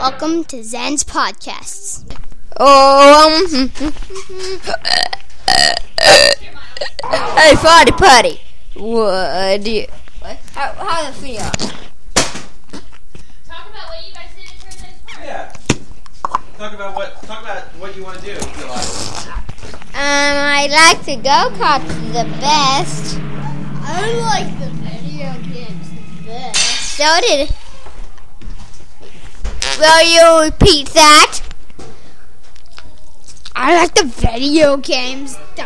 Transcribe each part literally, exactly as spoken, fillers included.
Welcome to Zen's Podcasts. Oh, um, hey, Fatty Putty. What do you, what? How, how does it feel? Talk about what you guys did at Church Park. Yeah. Talk about what. Talk about what you want to do. Feel like. Um, I like to go-kart the best. I like the video games the best. So did. Will you repeat that? I like the video games the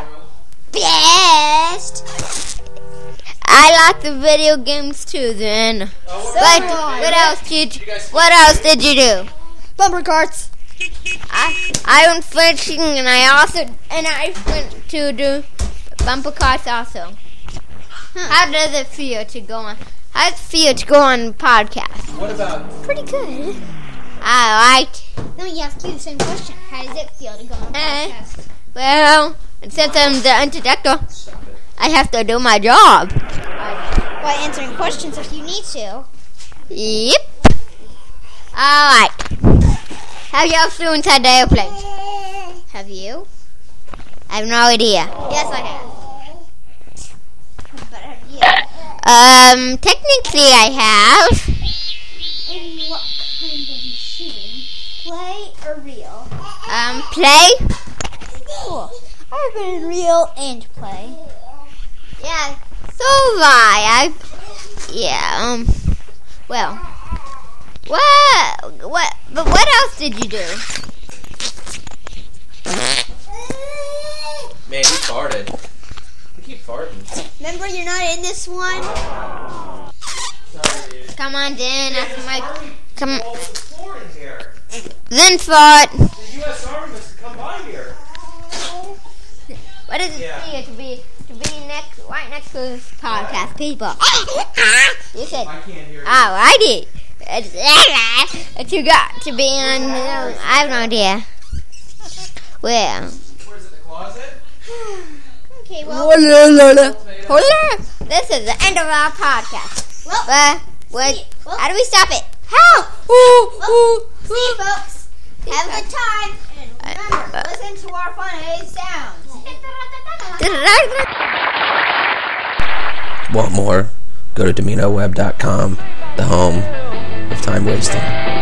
best. I like the video games too. Then, Oh, but do I. what else did? Did you guys- What else did you do? Bumper carts. I I went fishing and I also and I went to do bumper cars also. How does it feel to go on? How does it feel to go on podcast? What about? Pretty good. I like. Let me ask you the same question. How does it feel to go on a Eh. podcast? Well, since I'm the introductor, I have to do my job. By answering questions if you need to. Yep. All right. Have you ever flew inside the airplane? Have you? I have no idea. Yes, I have. But have you? Um, technically I have. In what kind of machine? Play or real? Um, play. Cool. I've been in real and play. Yeah. So have I. I. Yeah. Um. Well. What? What? But what else did you do? Man, you farted. You keep farting. Remember, you're not in this one? Sorry, dude. Come on, Dan. After my. Come. Oh, there's floor in here. Then fought. The U S Army must come by here. What does it Yeah. feel to be to be next, right next to this podcast people? You said. I can't hear you. Oh, I did. But you got to be on. Um, I have no idea. Well. Where's it? The closet? Okay, well, Hold on. This is the end of our podcast. well, But what? See, well- How do we stop it? How? Ooh, ooh, see, folks. Have a good time. And remember, Uh, listen to our funny sounds. Want more? Go to Domino Web dot com, the home of time wasting.